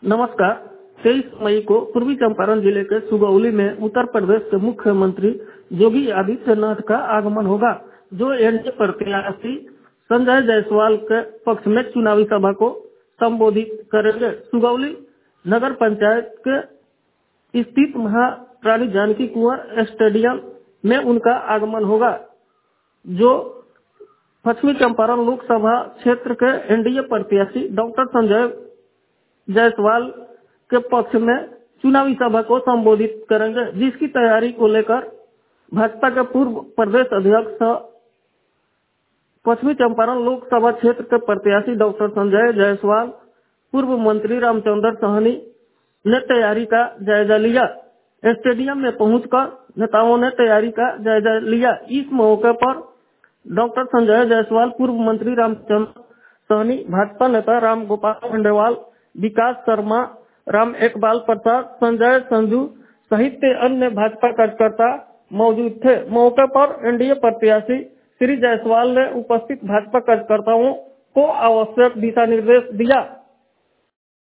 नमस्कार। 23 मई को पूर्वी चंपारण जिले के सुगौली में उत्तर प्रदेश के मुख्यमंत्री योगी आदित्यनाथ का आगमन होगा, जो एनडीए प्रत्याशी संजय जायसवाल के पक्ष में चुनावी सभा को संबोधित करेंगे। सुगौली नगर पंचायत के स्थित महारानी जानकी कुंवर स्टेडियम में उनका आगमन होगा, जो पश्चिमी चंपारण लोकसभा क्षेत्र के एनडीए प्रत्याशी डॉक्टर संजय जायसवाल के पक्ष में चुनावी सभा को संबोधित करेंगे, जिसकी तैयारी को लेकर भाजपा के पूर्व प्रदेश अध्यक्ष पश्चिमी चंपारण लोकसभा क्षेत्र के प्रत्याशी डॉक्टर संजय जायसवाल, पूर्व मंत्री रामचंद्र सहनी ने तैयारी का जायजा लिया। स्टेडियम में पहुंचकर नेताओं ने तैयारी का जायजा लिया। इस मौके पर डॉक्टर संजय जायसवाल, पूर्व मंत्री रामचंद्र सहनी, भाजपा नेता राम गोपाल खंडेलवाल, विकास शर्मा, राम एकबाल प्रसाद, संजय संजू सहित अन्य भाजपा कार्यकर्ता मौजूद थे। मौके पर एनडीए प्रत्याशी श्री जायसवाल ने उपस्थित भाजपा कार्यकर्ताओं को आवश्यक दिशा निर्देश दिया।